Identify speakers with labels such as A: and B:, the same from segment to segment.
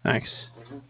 A: Thanks.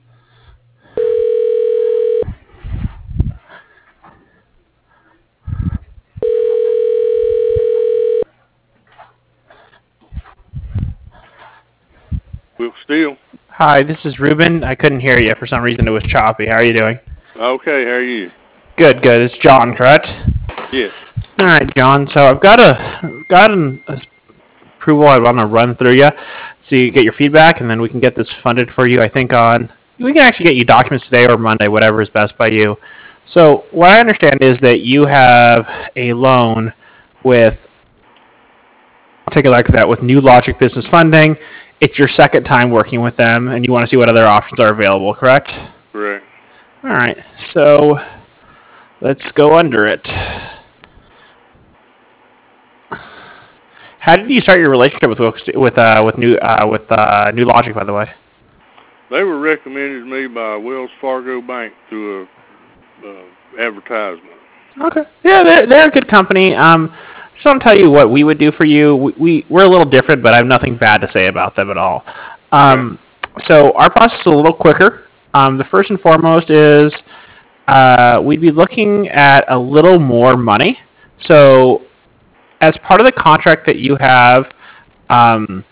B: Will Steele.
A: Hi, this is Ruben. I couldn't hear you for some reason. It was choppy. How are you doing?
B: Okay, how are you?
A: Good, good. It's John, correct?
B: Yes.
A: All right, John. So I've got an approval I want to run through you, so you get your feedback, and then we can get this funded for you. I think we can actually get you documents today or Monday, whatever is best by you. So what I understand is that you have a loan with. I'll take a look at that with New Logic Business Funding. It's your second time working with them, and you want to see what other options are available, correct?
B: Correct.
A: All right. So let's go under it. How did you start your relationship with New Logic, by the way?
B: They were recommended to me by Wells Fargo Bank through a advertisement.
A: Okay. Yeah, they're a good company. Just want to tell you what we would do for you. We're a little different, but I have nothing bad to say about them at all.
B: Okay.
A: So our process is a little quicker. The first and foremost is we'd be looking at a little more money. So as part of the contract that you have, um,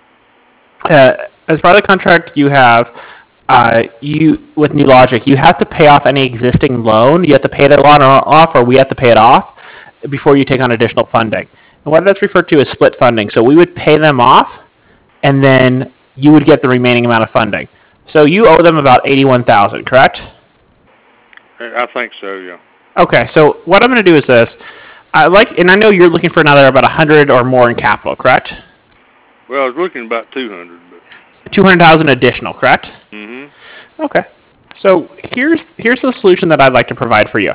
A: as part of the contract you have, you with New Logic, you have to pay off any existing loan. You have to pay that loan off, or we have to pay it off before you take on additional funding. And what that's referred to as split funding. So we would pay them off, and then you would get the remaining amount of funding. So you owe them about 81,000, correct?
B: I think so, yeah.
A: Okay. So what I'm going to do is this. And I know you're looking for another about 100 or more in capital, correct?
B: Well, I was looking about 200, but
A: 200,000 additional, correct?
B: mhm.
A: Okay. So here's the solution that I'd like to provide for you.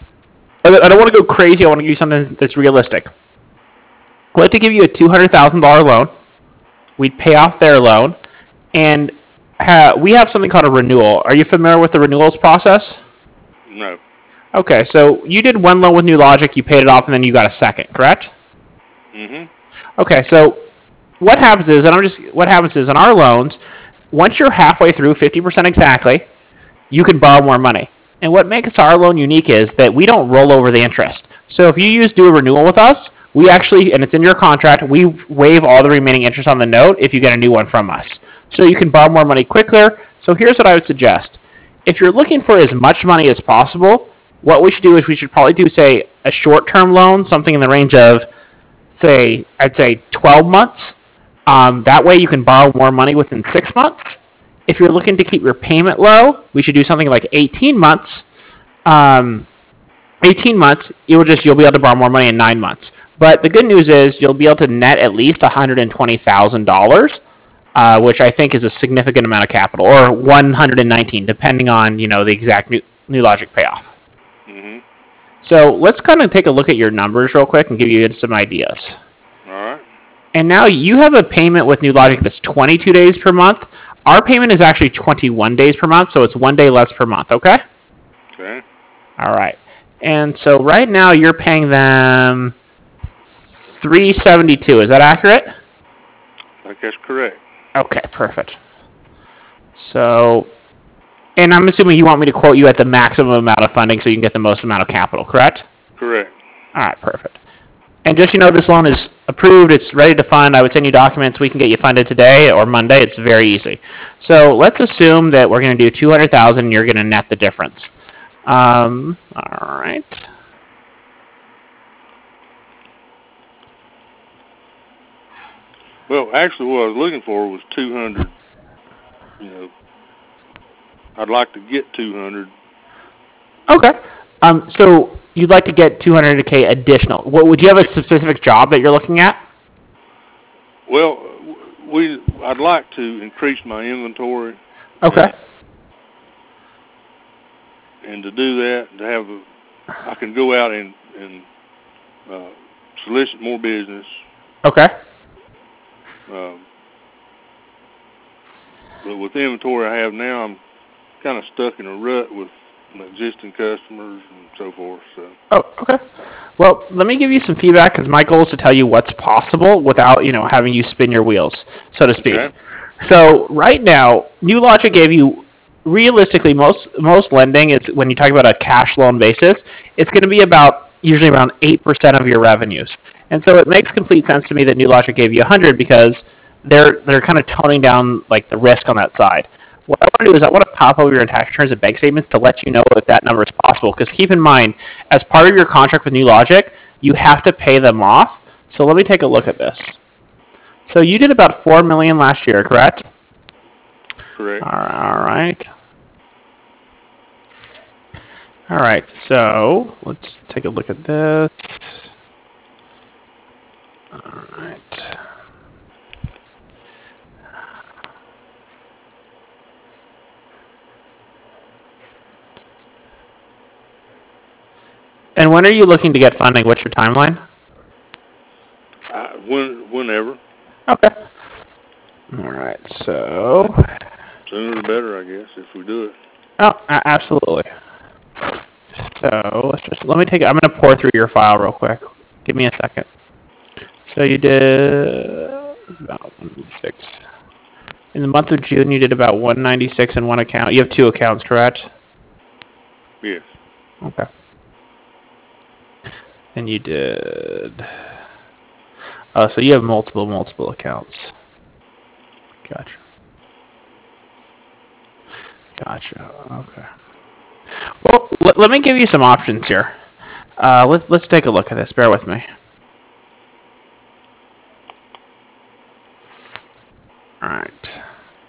A: I don't want to go crazy. I want to give you something that's realistic. I'd like to give you a $200,000 loan. We'd pay off their loan, and we have something called a renewal. Are you familiar with the renewals process?
B: No.
A: Okay, so you did one loan with New Logic, you paid it off, and then you got a second, correct?
B: Mhm.
A: Okay, so what happens is, on our loans, once you're halfway through, 50% exactly, you can borrow more money. And what makes our loan unique is that we don't roll over the interest. So if you do a renewal with us, we actually, and it's in your contract, we waive all the remaining interest on the note if you get a new one from us. So you can borrow more money quicker. So here's what I would suggest. If you're looking for as much money as possible, what we should do is we should probably do, say, a short-term loan, something in the range of, I'd say 12 months. That way you can borrow more money within 6 months. If you're looking to keep your payment low, we should do something like 18 months. 18 months, you'll be able to borrow more money in 9 months. But the good news is you'll be able to net at least $120,000, which I think is a significant amount of capital, or 119, depending on the exact new Logic payoff.
B: Mhm.
A: So let's kind of take a look at your numbers real quick and give you some ideas.
B: All right.
A: And now you have a payment with New Logic that's 22 days per month. Our payment is actually 21 days per month, so it's 1 day less per month, okay?
B: Okay.
A: All right. And so right now you're paying them $372. Is that accurate?
B: I think that's correct.
A: Okay, perfect. So, and I'm assuming you want me to quote you at the maximum amount of funding so you can get the most amount of capital, correct?
B: Correct.
A: All right, perfect. And just this loan is approved. It's ready to fund. I would send you documents. We can get you funded today or Monday. It's very easy. So let's assume that we're going to do 200,000 and you're going to net the difference. All right.
B: Well, actually, what I was looking for was 200. You know, I'd like to get 200.
A: Okay. So you'd like to get 200K additional. Would you have a specific job that you're looking at?
B: Well, I'd like to increase my inventory.
A: Okay.
B: And to do that, I can go out and solicit more business.
A: Okay.
B: But with the inventory I have now, I'm kind of stuck in a rut with my existing customers and so forth. So.
A: Oh, okay. Well, let me give you some feedback because my goal is to tell you what's possible without having you spin your wheels, so to speak.
B: Okay.
A: So right now, New Logic gave you realistically most lending is when you talk about a cash loan basis, it's going to be about usually around 8% of your revenues. And so it makes complete sense to me that New Logic gave you 100 because they're kind of toning down like the risk on that side. What I want to do is I want to pop over your tax returns and bank statements to let you know if that number is possible. Because keep in mind, as part of your contract with New Logic, you have to pay them off. So let me take a look at this. So you did about 4 million last year, correct?
B: Correct.
A: All right. All right. So let's take a look at this. All right. And when are you looking to get funding? What's your timeline?
B: Whenever.
A: Okay. All right. So.
B: Sooner the better, I guess, if we do it.
A: Oh, absolutely. So let me take. I'm going to pour through your file real quick. Give me a second. So you did about 196. In the month of June, you did about 196 in one account. You have two accounts, correct?
B: Yes.
A: Okay. And you did. Oh, so you have multiple accounts. Gotcha. Okay. Well, let me give you some options here. Let's take a look at this. Bear with me. All right.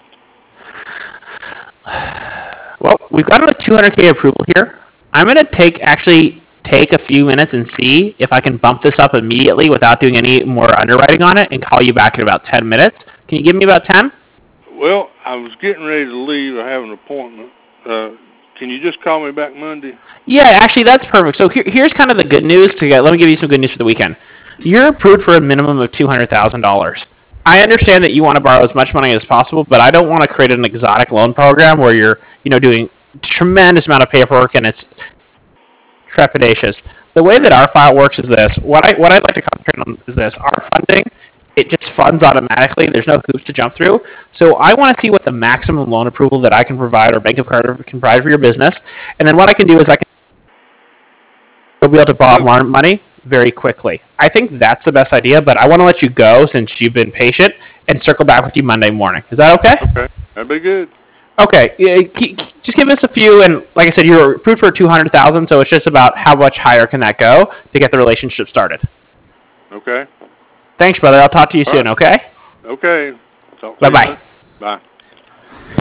A: Well, we've got a 200K approval here. I'm going to actually take a few minutes and see if I can bump this up immediately without doing any more underwriting on it and call you back in about 10 minutes. Can you give me about 10?
B: Well, I was getting ready to leave. I have an appointment. Can you just call me back Monday?
A: Yeah, actually, that's perfect. So here's kind of the good news. Let me give you some good news for the weekend. You're approved for a minimum of $200,000. I understand that you want to borrow as much money as possible, but I don't want to create an exotic loan program where you're, doing tremendous amount of paperwork and it's trepidatious. The way that our file works is this. What I'd like to concentrate on is this. Our funding, it just funds automatically. There's no hoops to jump through. So I want to see what the maximum loan approval that I can provide or Bank of Carter can provide for your business. And then what I can do is you'll be able to borrow more money very quickly. I think that's the best idea, but I want to let you go since you've been patient and circle back with you Monday morning. Is that okay?
B: Okay, that'd be good.
A: Okay, just give us a few, and like I said, you're approved for $200,000, so it's just about how much higher can that go to get the relationship started.
B: Okay.
A: Thanks, brother. I'll talk to you soon, okay?
B: Okay.
A: Bye-bye.
B: Bye.